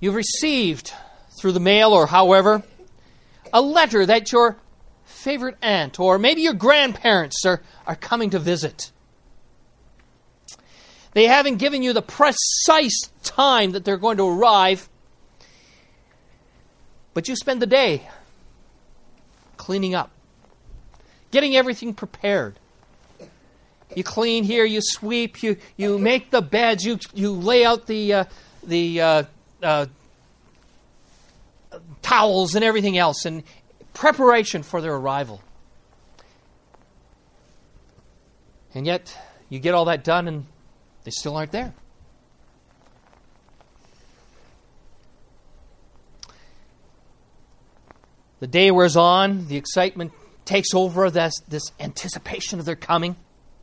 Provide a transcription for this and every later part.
You've received through the mail or however a letter that your favorite aunt or maybe your grandparents are coming to visit. They haven't given you the precise time that they're going to arrive, but you spend the day cleaning up, getting everything prepared. You clean here, you sweep, you make the beds, you lay out the towels and everything else in preparation for their arrival. And yet, you get all that done and they still aren't there. The day wears on, the excitement takes over, this anticipation of their coming.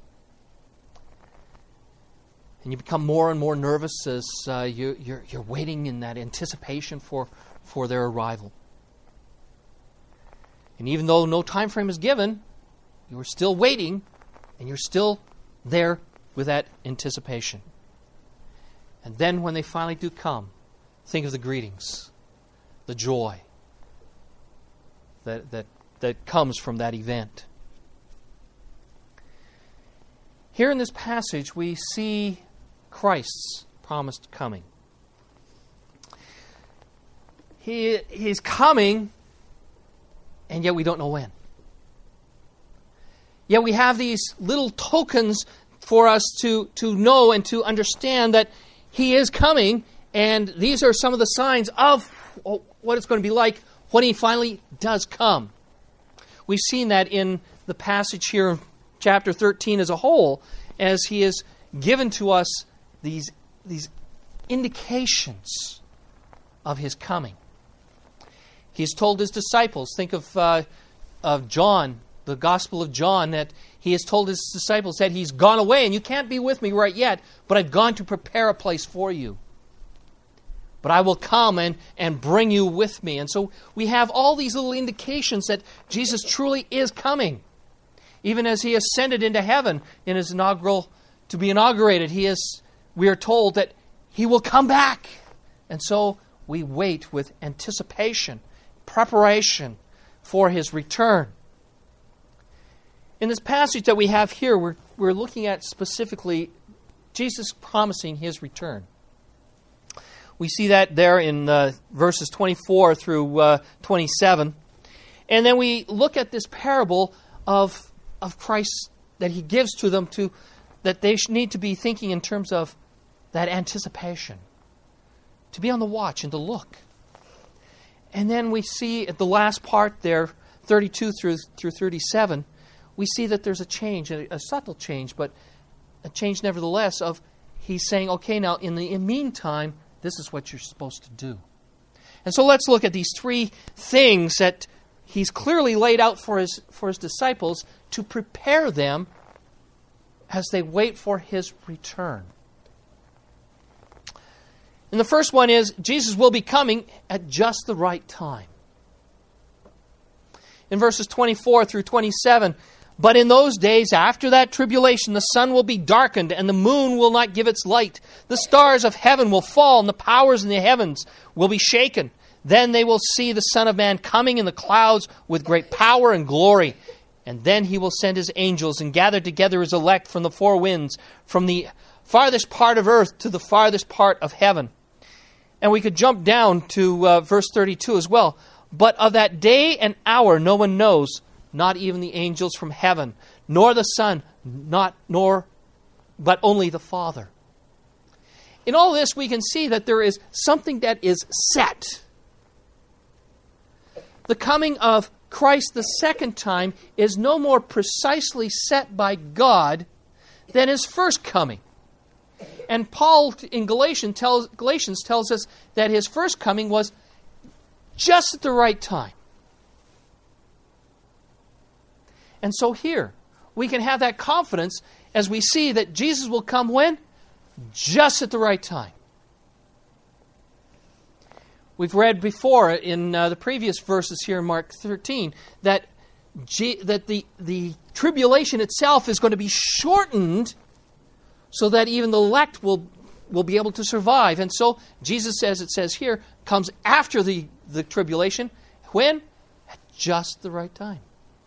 And you become more and more nervous as you're waiting in that anticipation for their arrival. And even though no time frame is given, you are still waiting, and you're still there with that anticipation. And then when they finally do come, think of the greetings, the joy that comes from that event. Here in this passage, we see Christ's promised coming. He's coming, and yet we don't know when. Yet we have these little tokens for us to know and to understand that He is coming, and these are some of the signs of what it's going to be like when He finally does come. We've seen that in the passage here in chapter 13 as a whole, as He has given to us these indications of His coming. He's told His disciples, think of John, the Gospel of John, that He has told His disciples that He's gone away and you can't be with me right yet, but I've gone to prepare a place for you. But I will come and bring you with me. And so we have all these little indications that Jesus truly is coming. Even as He ascended into heaven in His to be inaugurated, we are told that He will come back. And so we wait with anticipation, preparation for His return. In this passage that we have here, we're looking at specifically Jesus promising His return. We see that there in verses 24 through 27. And then we look at this parable of Christ that He gives to them, that they need to be thinking in terms of that anticipation, to be on the watch and to look. And then we see at the last part there, 32 through 37, we see that there's a change, a subtle change, but a change nevertheless of He's saying, okay, now in the meantime, this is what you're supposed to do. And so let's look at these three things that He's clearly laid out for His disciples to prepare them as they wait for His return. And the first one is, Jesus will be coming at just the right time. In verses 24 through 27, but in those days after that tribulation, the sun will be darkened and the moon will not give its light. The stars of heaven will fall and the powers in the heavens will be shaken. Then they will see the Son of Man coming in the clouds with great power and glory. And then He will send His angels and gather together His elect from the four winds, from the farthest part of earth to the farthest part of heaven. And we could jump down to verse 32 as well. But of that day and hour no one knows, not even the angels from heaven, nor the Son, but only the Father. In all this, we can see that there is something that is set. The coming of Christ the second time is no more precisely set by God than His first coming. And Paul in Galatians tells us that His first coming was just at the right time. And so here, we can have that confidence as we see that Jesus will come when? Just at the right time. We've read before in the previous verses here in Mark 13 that the tribulation itself is going to be shortened so that even the elect will will be able to survive. And so Jesus says, it says here, comes after the tribulation. When? At just the right time.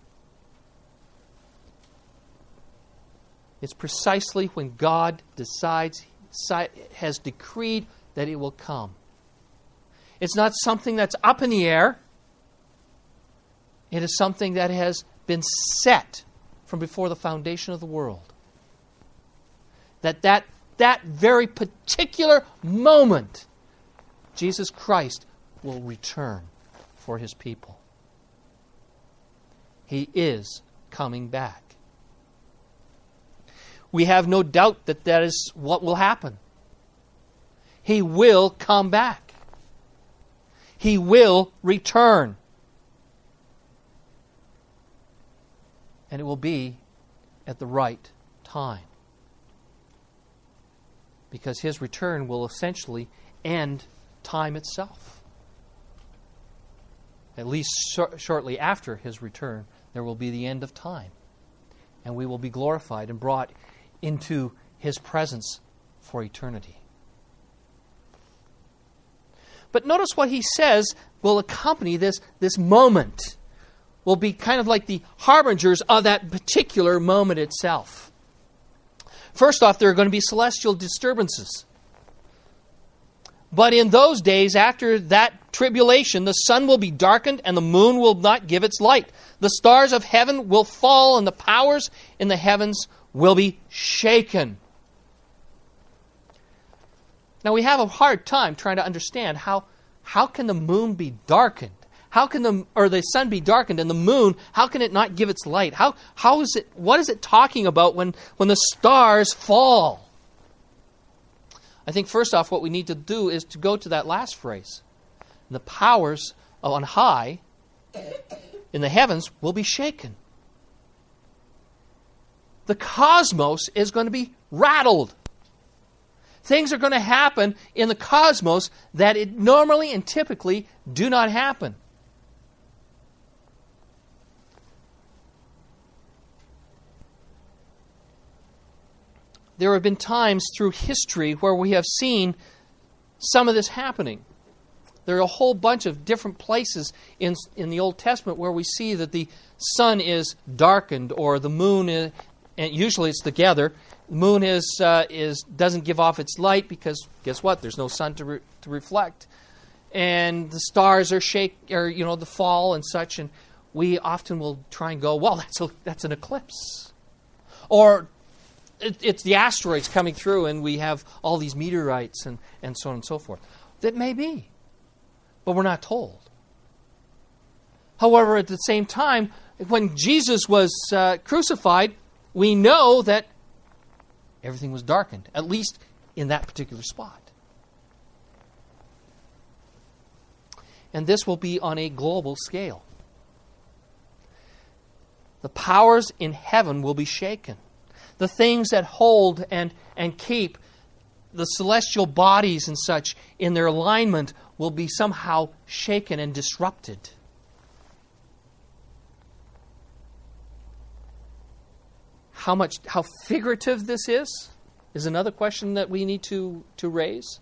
It's precisely when God has decreed that it will come. It's not something that's up in the air. It is something that has been set from before the foundation of the world. That very particular moment, Jesus Christ will return for His people. He is coming back. We have no doubt that that is what will happen. He will come back. He will return. And it will be at the right time. Because His return will essentially end time itself. At least shortly after His return, there will be the end of time. And we will be glorified and brought into His presence for eternity. But notice what He says will accompany this moment. Will be kind of like the harbingers of that particular moment itself. First off, there are going to be celestial disturbances. But in those days, after that tribulation, the sun will be darkened and the moon will not give its light. The stars of heaven will fall and the powers in the heavens will be shaken. Now we have a hard time trying to understand how can the moon be darkened? How can the sun be darkened and the moon, how can it not give its light? How is it, what is it talking about when the stars fall? I think first off what we need to do is to go to that last phrase. The powers on high in the heavens will be shaken. The cosmos is going to be rattled. Things are going to happen in the cosmos that it normally and typically do not happen. There have been times through history where we have seen some of this happening. There are a whole bunch of different places in the Old Testament where we see that the sun is darkened or the moon is, and usually it's together. The moon doesn't give off its light because guess what? There's no sun to reflect, and the stars are the fall and such. And we often will try and go, well, that's an eclipse, or it's the asteroids coming through, and we have all these meteorites and so on and so forth. That may be, but we're not told. However, at the same time, when Jesus was crucified, we know that everything was darkened, at least in that particular spot. And this will be on a global scale. The powers in heaven will be shaken. The things that hold and keep the celestial bodies and such in their alignment will be somehow shaken and disrupted. How figurative this is another question that we need to raise.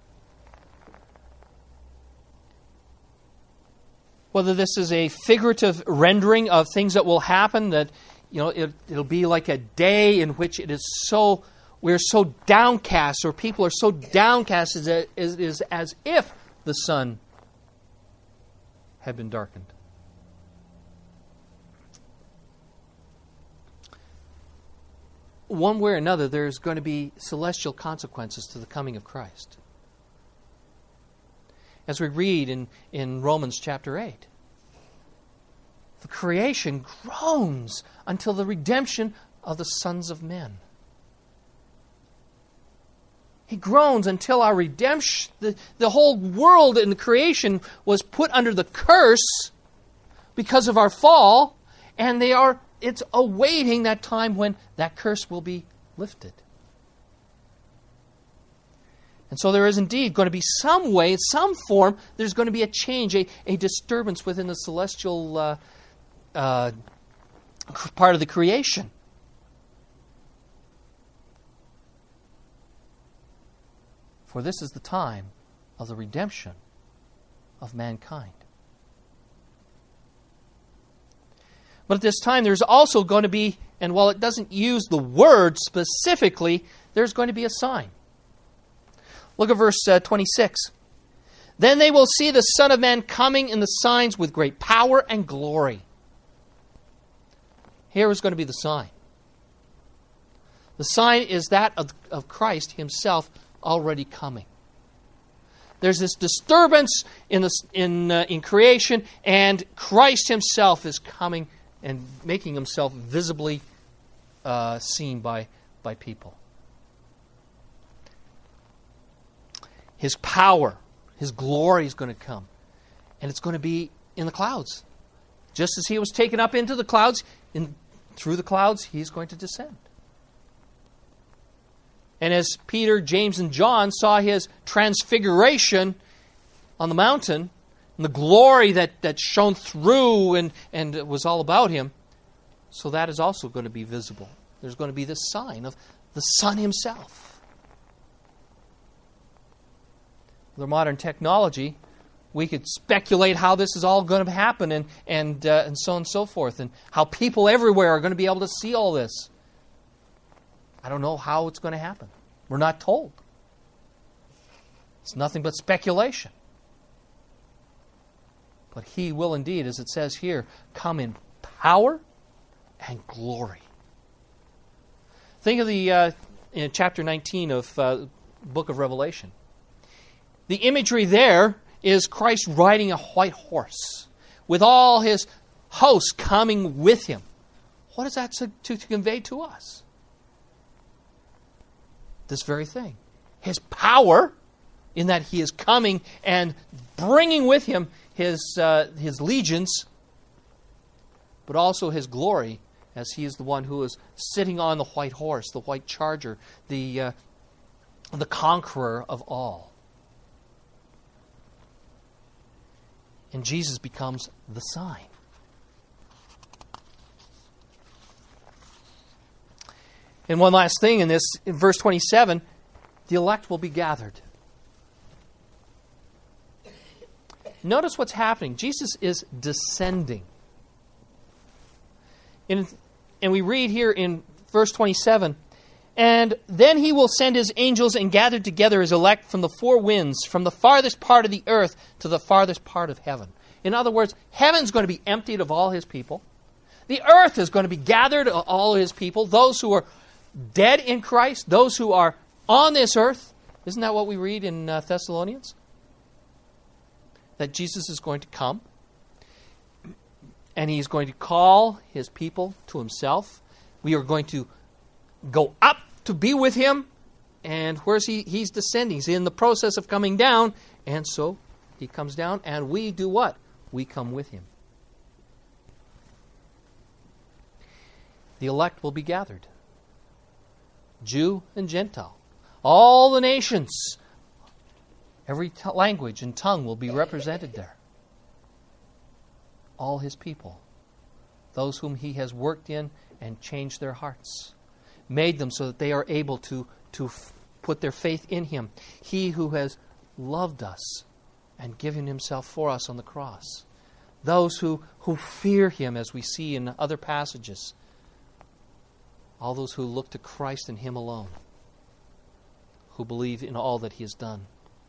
Whether this is a figurative rendering of things that will happen, that it'll be like a day in which we're so downcast, or people are so downcast as it is as if the sun had been darkened. One way or another, there's going to be celestial consequences to the coming of Christ. As we read in Romans chapter 8, the creation groans until the redemption of the sons of men. He groans until our redemption, the whole world in the creation was put under the curse because of our fall, and it's awaiting that time when that curse will be lifted. And so there is indeed going to be some way, in some form, there's going to be a change, a disturbance within the celestial part of the creation. For this is the time of the redemption of mankind. But at this time, there's also going to be, and while it doesn't use the word specifically, there's going to be a sign. Look at verse 26. Then they will see the Son of Man coming in the signs with great power and glory. Here is going to be the sign. The sign is that of Christ himself already coming. There's this disturbance in creation, and Christ himself is coming and making himself visibly seen by people. His power, his glory is going to come. And it's going to be in the clouds. Just as he was taken up into the clouds, through the clouds, he's going to descend. And as Peter, James, and John saw his transfiguration on the mountain, and the glory that shone through and was all about him, so that is also going to be visible. There's going to be this sign of the Son himself. With modern technology, we could speculate how this is all going to happen and so on and so forth, and how people everywhere are going to be able to see all this. I don't know how it's going to happen. We're not told. It's nothing but speculation. But he will indeed, as it says here, come in power and glory. Think of in chapter 19 of the book of Revelation. The imagery there is Christ riding a white horse with all his hosts coming with him. What is that to convey to us? This very thing. His power, in that he is coming and bringing with him his legions, but also his glory, as he is the one who is sitting on the white horse, the white charger, the conqueror of all. And Jesus becomes the sign. And one last thing in verse 27, the elect will be gathered. Notice what's happening. Jesus is descending. And we read here in verse 27, and then he will send his angels and gather together his elect from the four winds, from the farthest part of the earth to the farthest part of heaven. In other words, heaven's going to be emptied of all his people. The earth is going to be gathered of all his people, those who are dead in Christ, those who are on this earth. Isn't that what we read in Thessalonians? That Jesus is going to come, and he's going to call his people to himself. We are going to go up to be with him, and where's he? He's descending. He's in the process of coming down, and so he comes down, and we do what? We come with him. The elect will be gathered. Jew and Gentile. All the nations, every language and tongue will be represented there. All his people. Those whom he has worked in and changed their hearts. Made them so that they are able to put their faith in him. He who has loved us and given himself for us on the cross. Those who fear him, as we see in other passages. All those who look to Christ and him alone. Who believe in all that he has done.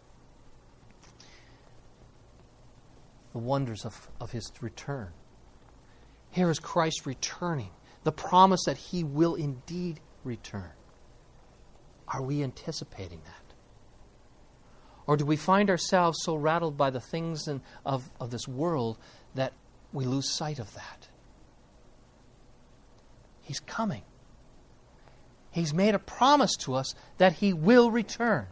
The wonders of his return. Here is Christ returning. The promise that he will indeed return. Are we anticipating that? Or do we find ourselves so rattled by the things of this world that we lose sight of that? He's coming. He's made a promise to us that he will return.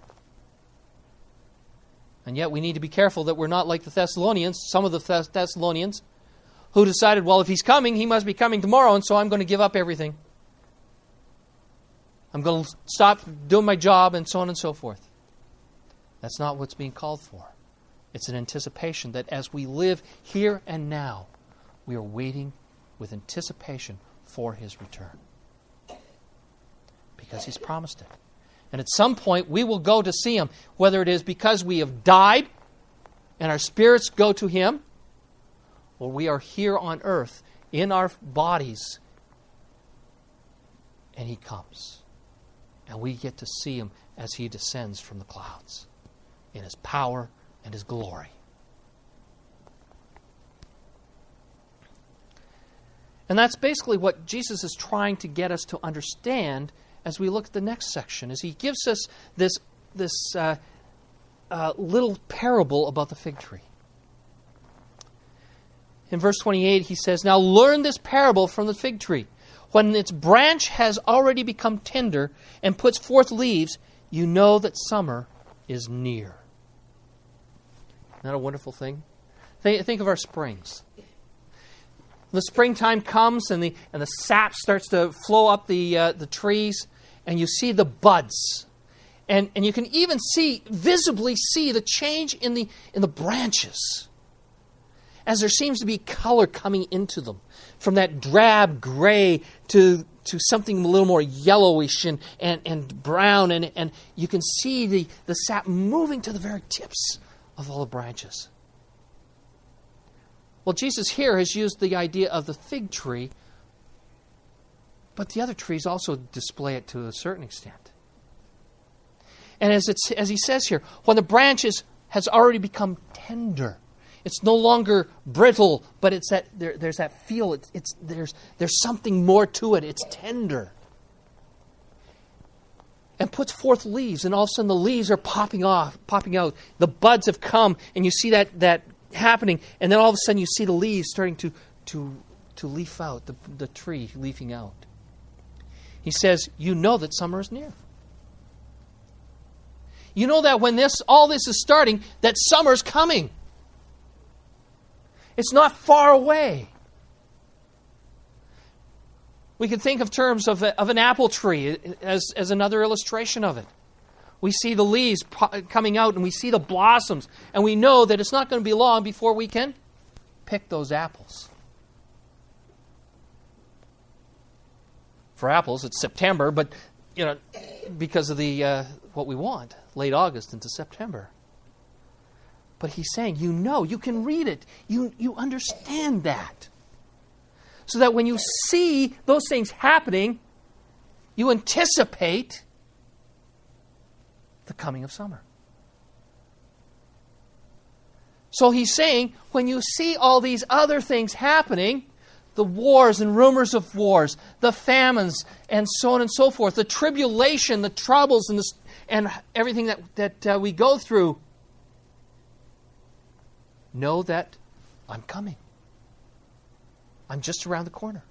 And yet we need to be careful that we're not like the Thessalonians, some of the Thessalonians, who decided, well, if he's coming, he must be coming tomorrow, and so I'm going to give up everything. I'm going to stop doing my job, and so on and so forth. That's not what's being called for. It's an anticipation that as we live here and now, we are waiting with anticipation for his return. Because he's promised it. And at some point, we will go to see Him, whether it is because we have died and our spirits go to Him, or we are here on earth in our bodies and He comes. And we get to see Him as He descends from the clouds in His power and His glory. And that's basically what Jesus is trying to get us to understand as we look at the next section, as He gives us this little parable about the fig tree. In verse 28, He says, "Now learn this parable from the fig tree. When its branch has already become tender and puts forth leaves, you know that summer is near." Isn't that a wonderful thing? Think of our springs. The springtime comes and the sap starts to flow up the trees, and you see the buds. And you can even visibly see the change in the branches, as there seems to be color coming into them, from that drab gray to something a little more yellowish and brown, and you can see the sap moving to the very tips of all the branches. Well, Jesus here has used the idea of the fig tree, but the other trees also display it to a certain extent. And as He says here, when the branch has already become tender, it's no longer brittle, but it's there's that feel. There's something more to it. It's tender, and puts forth leaves, and all of a sudden the leaves are popping out. The buds have come, and you see that happening, and then all of a sudden you see the leaves starting to leaf out, the tree leafing out. He says, you know that summer is near. You know that when all this is starting, that summer's coming. It's not far away. We can think of terms of an apple tree as another illustration of it. We see the leaves coming out and we see the blossoms, and we know that it's not going to be long before we can pick those apples. For apples, it's September, but because of what we want, late August into September. But He's saying, you can read it. You understand that. So that when you see those things happening, you anticipate the coming of summer. So He's saying, when you see all these other things happening, the wars and rumors of wars, the famines, and so on and so forth, the tribulation, the troubles, and everything that we go through, know that I'm coming. I'm just around the corner.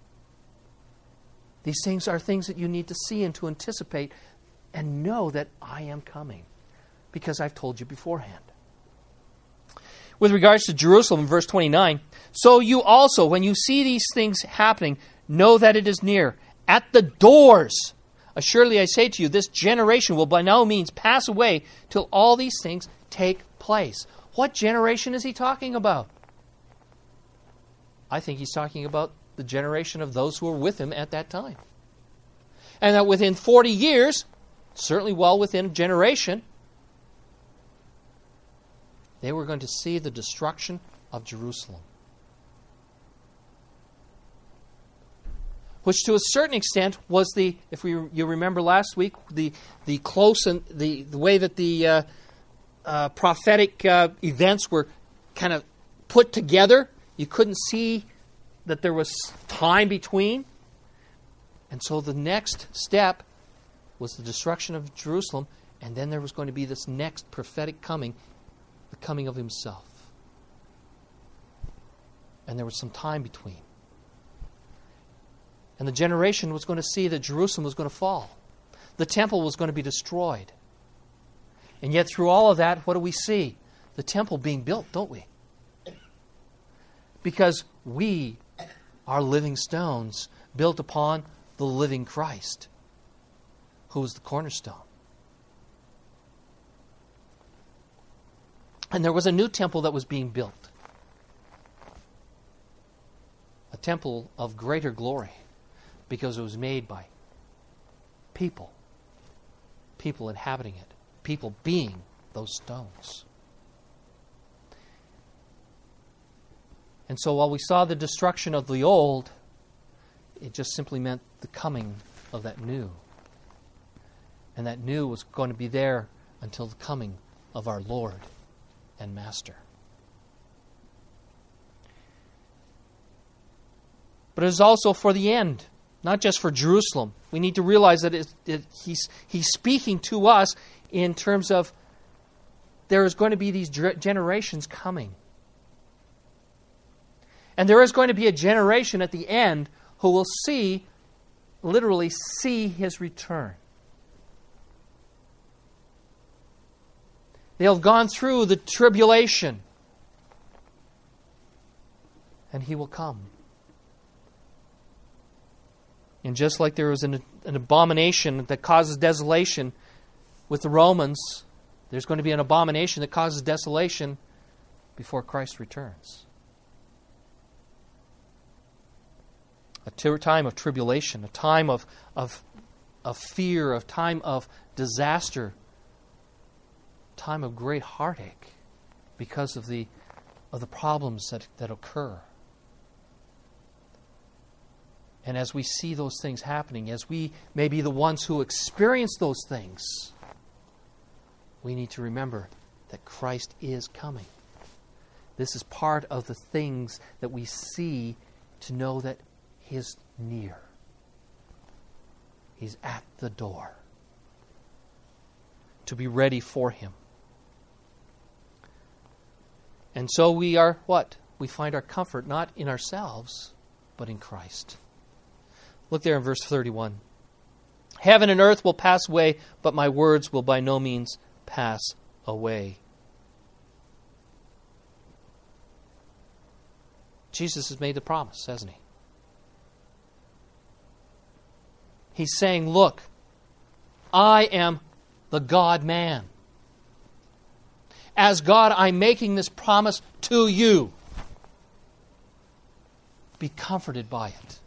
These things are things that you need to see and to anticipate and know that I am coming, because I've told you beforehand. With regards to Jerusalem, in verse 29, so you also, when you see these things happening, know that it is near, at the doors. Assuredly I say to you, this generation will by no means pass away till all these things take place. What generation is He talking about? I think He's talking about the generation of those who were with Him at that time. And that within 40 years, certainly well within a generation, they were going to see the destruction of Jerusalem. Which to a certain extent was if you remember last week, the close and the way that the prophetic events were kind of put together. You couldn't see that there was time between. And so the next step was the destruction of Jerusalem, and then there was going to be this next prophetic coming, the coming of Himself. And there was some time between. And the generation was going to see that Jerusalem was going to fall. The temple was going to be destroyed. And yet through all of that, what do we see? The temple being built, don't we? Because we are living stones built upon the living Christ, who is the cornerstone. And there was a new temple that was being built. A temple of greater glory, because it was made by people people inhabiting it, people being those stones. And so while we saw the destruction of the old, it just simply meant the coming of that new. And that new was going to be there until the coming of our Lord and Master. But it is also for the end, not just for Jerusalem. We need to realize that he's speaking to us in terms of there is going to be these generations coming. And there is going to be a generation at the end who will literally see His return. They'll have gone through the tribulation. And He will come. And just like there was an abomination that causes desolation with the Romans, there's going to be an abomination that causes desolation before Christ returns. A time of tribulation, a time of fear, a time of disaster, a time of great heartache because of the problems that occur. And as we see those things happening, as we may be the ones who experience those things, we need to remember that Christ is coming. This is part of the things that we see to know that He is near. He's at the door. To be ready for Him. And so we are what? We find our comfort not in ourselves, but in Christ. Look there in verse 31. Heaven and earth will pass away, but my words will by no means pass away. Jesus has made the promise, hasn't He? He's saying, look, I am the God-man. As God, I'm making this promise to you. Be comforted by it.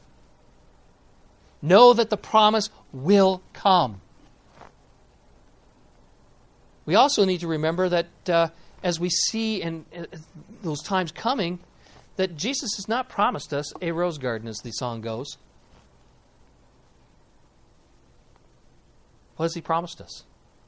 Know that the promise will come. We also need to remember that as we see in those times coming, that Jesus has not promised us a rose garden, as the song goes. What has He promised us?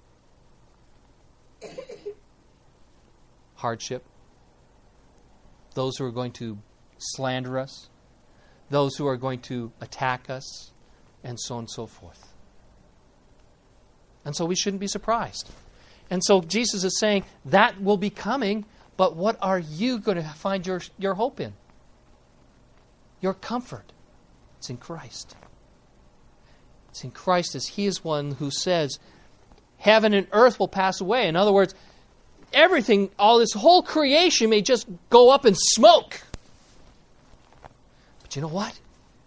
Hardship. Those who are going to slander us. Those who are going to attack us. And so on and so forth. And so we shouldn't be surprised. And so Jesus is saying that will be coming, but what are you going to find your hope in? Your comfort. It's in Christ. It's in Christ, as He is one who says, heaven and earth will pass away. In other words, everything, all this whole creation may just go up in smoke. But you know what?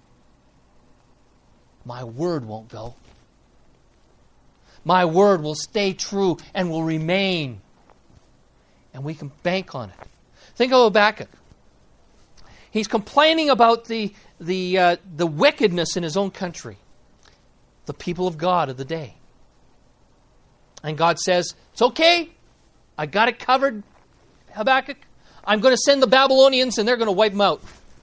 My word won't go. My word will stay true and will remain. And we can bank on it. Think of Habakkuk. He's complaining about the wickedness in his own country. The people of God of the day. And God says, it's okay. I got it covered, Habakkuk. I'm going to send the Babylonians and they're going to wipe them out.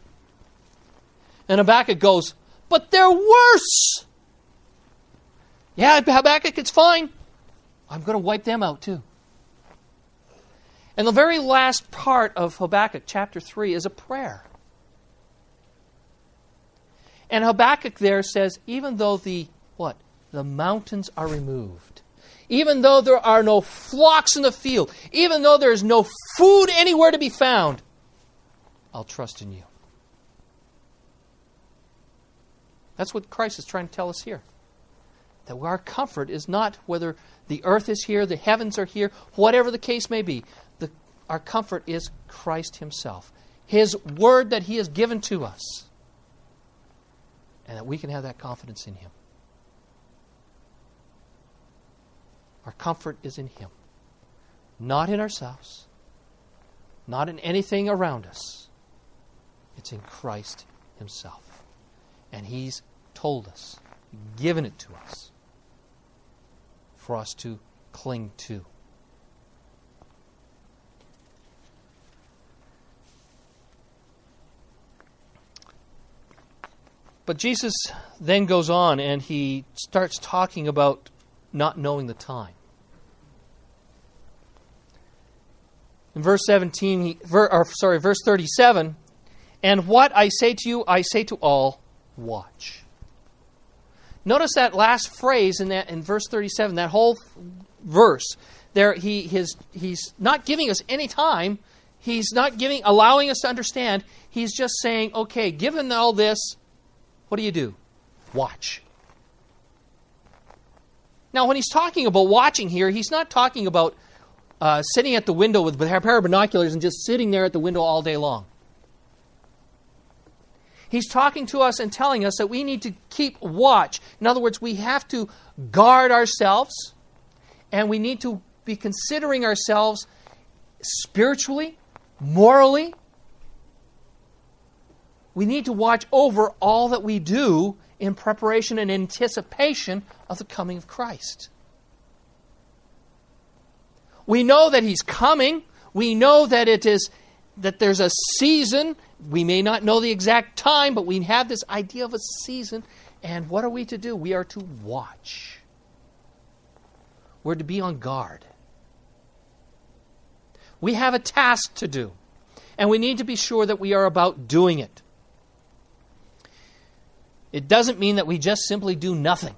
And Habakkuk goes, but they're worse. Yeah, Habakkuk, it's fine. I'm going to wipe them out too. And the very last part of Habakkuk chapter 3 is a prayer. And Habakkuk there says, even though the mountains are removed, even though there are no flocks in the field, even though there is no food anywhere to be found, I'll trust in you. That's what Christ is trying to tell us here. That our comfort is not whether the earth is here, the heavens are here, whatever the case may be. Our comfort is Christ Himself. His word that He has given to us. And that we can have that confidence in Him. Our comfort is in Him. Not in ourselves. Not in anything around us. It's in Christ Himself. And He's told us, given it to us. for us to cling to. But Jesus then goes on and he starts talking about not knowing the time. In verse 37, and what I say to you, I say to all, watch. Notice that last phrase in verse 37, that whole verse. There, he's not giving us any time. He's not allowing us to understand. He's just saying, okay, given all this, what do? Watch. Now, when he's talking about watching here, he's not talking about sitting at the window with a pair of binoculars and just sitting there at the window all day long. He's talking to us and telling us that we need to keep watch. In other words, we have to guard ourselves, and we need to be considering ourselves spiritually, morally. We need to watch over all that we do in preparation and anticipation of the coming of Christ. We know that He's coming. We know that there's a season. We may not know the exact time, but we have this idea of a season. And what are we to do? We are to watch. We're to be on guard. We have a task to do, and we need to be sure that we are about doing it. It doesn't mean that we just simply do nothing.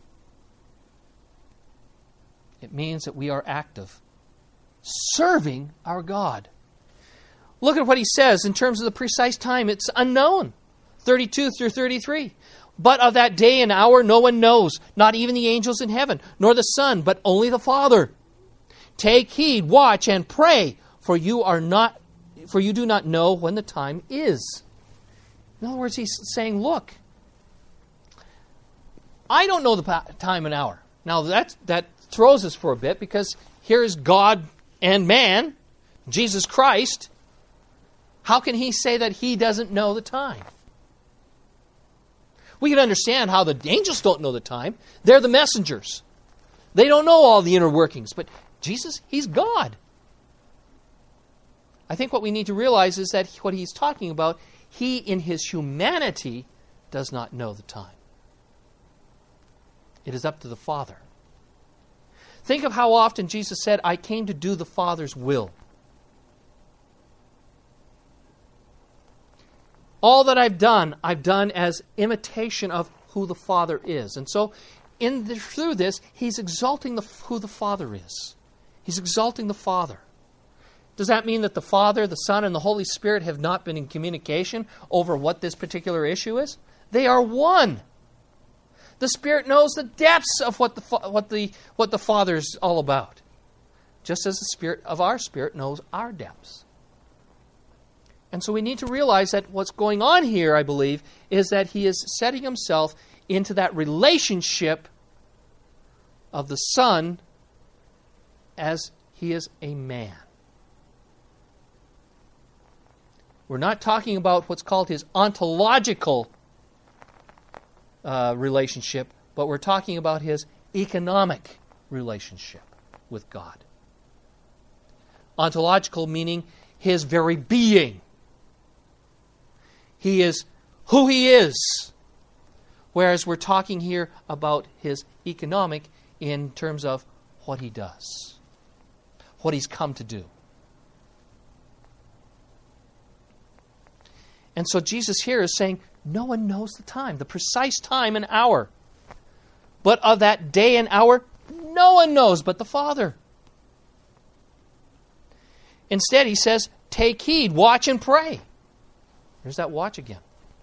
It means that we are active, serving our God. Look at what he says in terms of the precise time. It's unknown. 32 through 33. But of that day and hour no one knows, not even the angels in heaven, nor the Son, but only the Father. Take heed, watch, and pray, for you do not know when the time is. In other words, he's saying, look, I don't know the time and hour. Now that throws us for a bit, because here is God and man, Jesus Christ. How can he say that he doesn't know the time? We can understand how the angels don't know the time. They're the messengers. They don't know all the inner workings. But Jesus, he's God. I think what we need to realize is that what he's talking about, he in his humanity does not know the time. It is up to the Father. Think of how often Jesus said, I came to do the Father's will. All that I've done as imitation of who the Father is. And so, through this, he's exalting who the Father is. He's exalting the Father. Does that mean that the Father, the Son, and the Holy Spirit have not been in communication over what this particular issue is? They are one. The Spirit knows the depths of what the Father's all about, just as the Spirit of our spirit knows our depths. And so we need to realize that what's going on here, I believe, is that he is setting himself into that relationship of the Son as he is a man. We're not talking about what's called his ontological relationship, but we're talking about his economic relationship with God. Ontological meaning his very being. He is who he is. Whereas we're talking here about his economic in terms of what he does, what he's come to do. And so Jesus here is saying, no one knows the time, the precise time and hour. But of that day and hour, no one knows but the Father. Instead, he says, take heed, watch and pray. There's that watch again.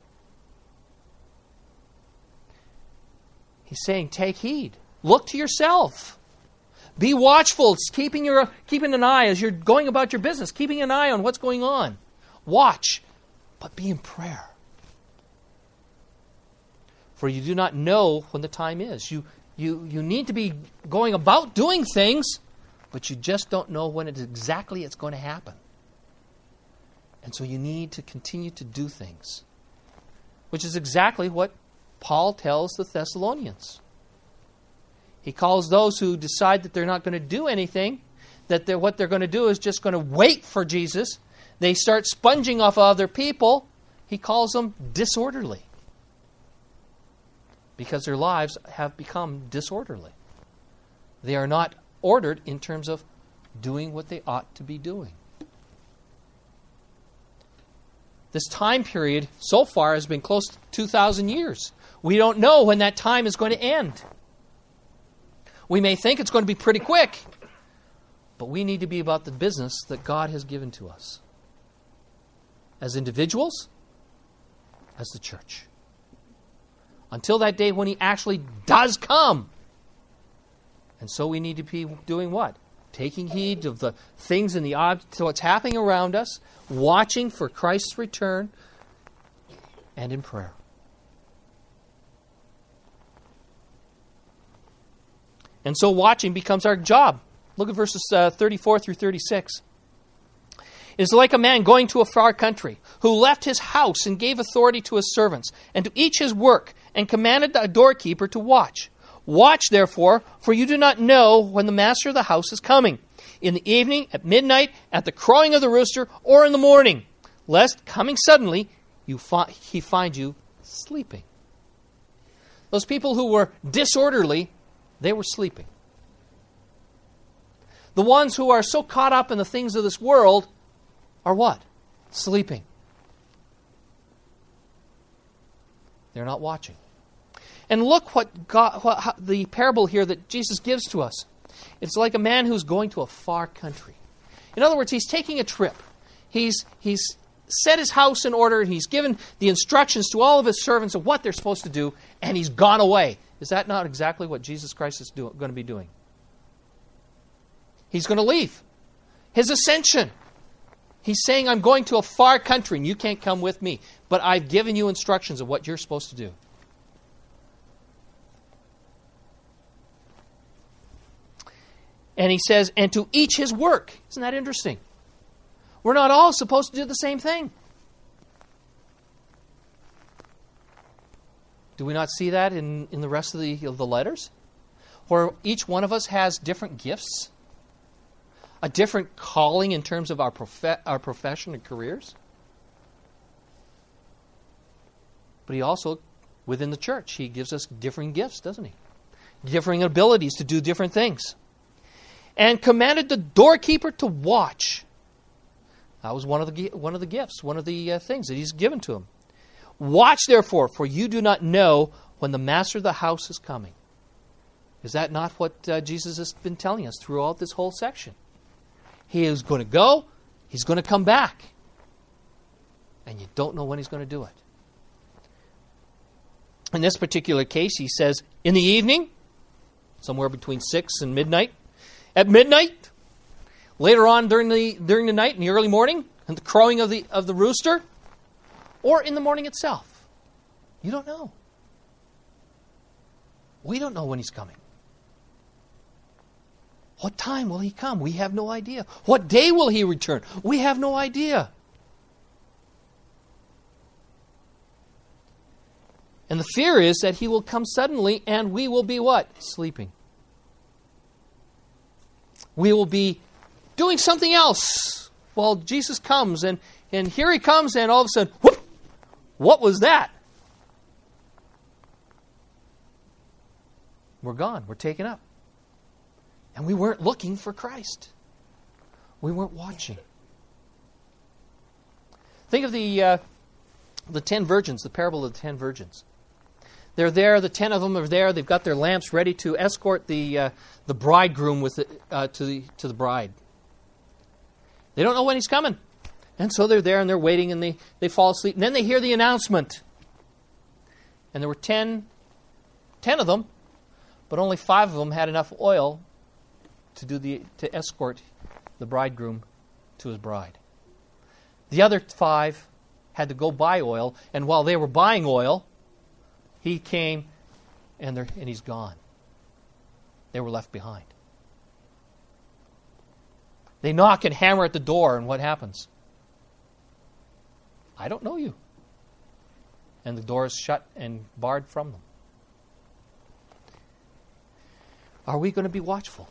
He's saying, take heed. Look to yourself. Be watchful, keeping an eye as you're going about your business, keeping an eye on what's going on. Watch, but be in prayer. For you do not know when the time is. You need to be going about doing things, but you just don't know when exactly it's going to happen. And so you need to continue to do things, which is exactly what Paul tells the Thessalonians. He calls those who decide that they're not going to do anything, that what they're going to do is just going to wait for Jesus. They start sponging off other people. He calls them disorderly, because their lives have become disorderly. They are not ordered in terms of doing what they ought to be doing. This time period so far has been close to 2,000 years. We don't know when that time is going to end. We may think it's going to be pretty quick, but we need to be about the business that God has given to us, as individuals, as the church. Until that day when He actually does come. And so we need to be doing what? Taking heed of the things in to what's happening around us, watching for Christ's return, and in prayer. And so watching becomes our job. Look at verses 34 through 36. It is like a man going to a far country, who left his house and gave authority to his servants, and to each his work, and commanded a doorkeeper to watch. Watch, therefore, for you do not know when the master of the house is coming, in the evening, at midnight, at the crowing of the rooster, or in the morning, lest, coming suddenly, he find you sleeping. Those people who were disorderly, they were sleeping. The ones who are so caught up in the things of this world are what? Sleeping. They're not watching. And look what the parable here that Jesus gives to us. It's like a man who's going to a far country. In other words, he's taking a trip. He's set his house in order. He's given the instructions to all of his servants of what they're supposed to do, and he's gone away. Is that not exactly what Jesus Christ is going to be doing? He's going to leave. His ascension. He's saying, I'm going to a far country, and you can't come with me. But I've given you instructions of what you're supposed to do. And he says, and to each his work. Isn't that interesting? We're not all supposed to do the same thing. Do we not see that in the rest of the letters? Where each one of us has different gifts, a different calling in terms of our profession and careers. But he also, within the church, he gives us different gifts, doesn't he? Differing abilities to do different things. And commanded the doorkeeper to watch. That was one of the gifts, one of the things that he's given to him. Watch, therefore, for you do not know when the master of the house is coming. Is that not what Jesus has been telling us throughout this whole section? He is going to go, he's going to come back. And you don't know when he's going to do it. In this particular case, he says, in the evening, somewhere between 6 and midnight, at midnight, later on during the night, in the early morning, and the crowing of the rooster, or in the morning itself. You don't know. We don't know when he's coming. What time will he come? We have no idea. What day will he return? We have no idea. And the fear is that he will come suddenly and we will be what? Sleeping. We will be doing something else while Jesus comes. And here he comes and all of a sudden, whoop! What was that? We're gone. We're taken up. And we weren't looking for Christ. We weren't watching. Think of the 10 virgins, the parable of the 10 virgins. They're there. The 10 of them are there. They've got their lamps ready to escort the bridegroom to the bride. They don't know when he's coming. And so they're there and they're waiting and they fall asleep. And then they hear the announcement. And there were 10 of them, but only 5 of them had enough oil to escort the bridegroom to his bride. The other 5 had to go buy oil, and while they were buying oil, he came and he's gone. They were left behind. They knock and hammer at the door, and what happens? I don't know you. And the door is shut and barred from them. Are we going to be watchful?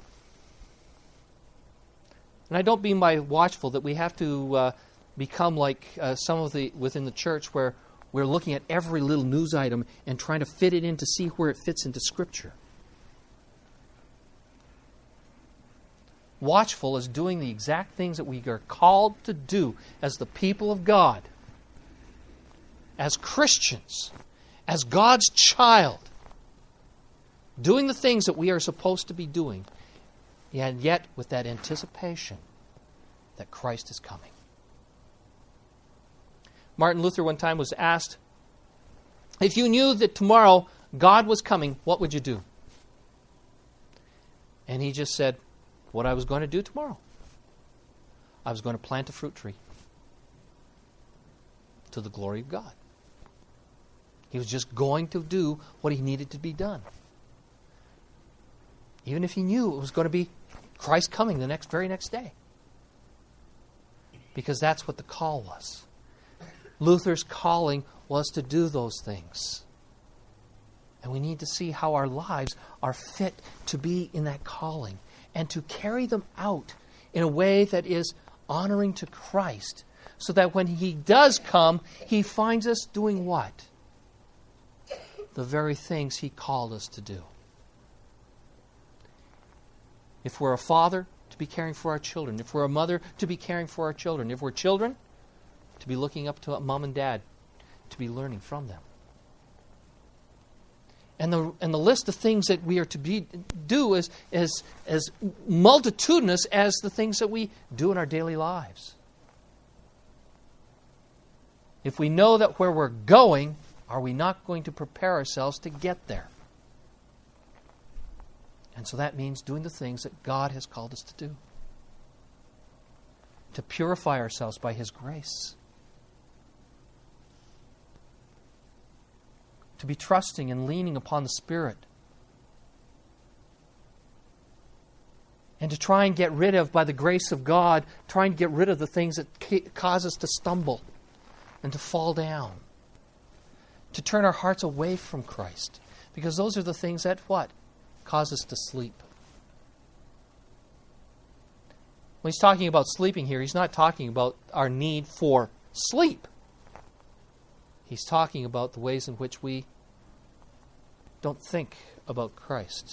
And I don't mean by watchful that we have to become like some of the within the church where we're looking at every little news item and trying to fit it in to see where it fits into Scripture. Watchful is doing the exact things that we are called to do as the people of God, as Christians, as God's child, doing the things that we are supposed to be doing, and yet with that anticipation that Christ is coming. Martin Luther one time was asked, if you knew that tomorrow God was coming, what would you do? And he just said, what I was going to do tomorrow. I was going to plant a fruit tree to the glory of God. He was just going to do what he needed to be done. Even if he knew it was going to be Christ coming the very next day. Because that's what the call was. Luther's calling was to do those things. And we need to see how our lives are fit to be in that calling and to carry them out in a way that is honoring to Christ, so that when He does come, He finds us doing what? The very things He called us to do. If we're a father, to be caring for our children. If we're a mother, to be caring for our children. If we're children, to be looking up to mom and dad, to be learning from them. And the list of things that we are to do is as multitudinous as the things that we do in our daily lives. If we know that where we're going, are we not going to prepare ourselves to get there? And so that means doing the things that God has called us to do. To purify ourselves by His grace. To be trusting and leaning upon the Spirit. And to try and get rid of, by the grace of God, try and get rid of the things that cause us to stumble and to fall down. To turn our hearts away from Christ. Because those are the things that what? Cause us to sleep. When he's talking about sleeping here, he's not talking about our need for sleep. He's talking about the ways in which we don't think about Christ.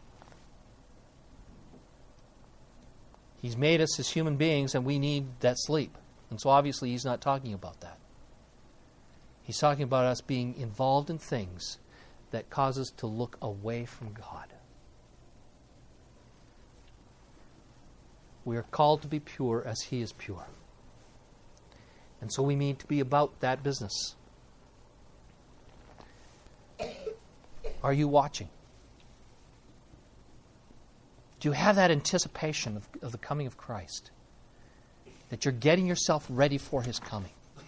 He's made us as human beings and we need that sleep. And so obviously he's not talking about that. He's talking about us being involved in things that cause us to look away from God. We are called to be pure as He is pure. And so we need to be about that business. Are you watching? Do you have that anticipation of the coming of Christ? That you're getting yourself ready for His coming?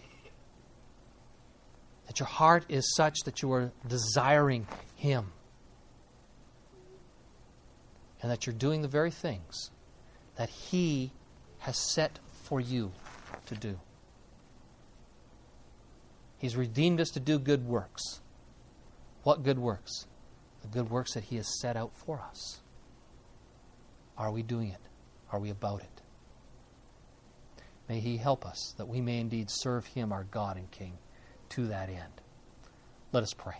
That your heart is such that you are desiring Him? And that you're doing the very things that He has set for you to do. He's redeemed us to do good works. What good works? The good works that He has set out for us. Are we doing it? Are we about it? May He help us that we may indeed serve Him, our God and King, to that end. Let us pray.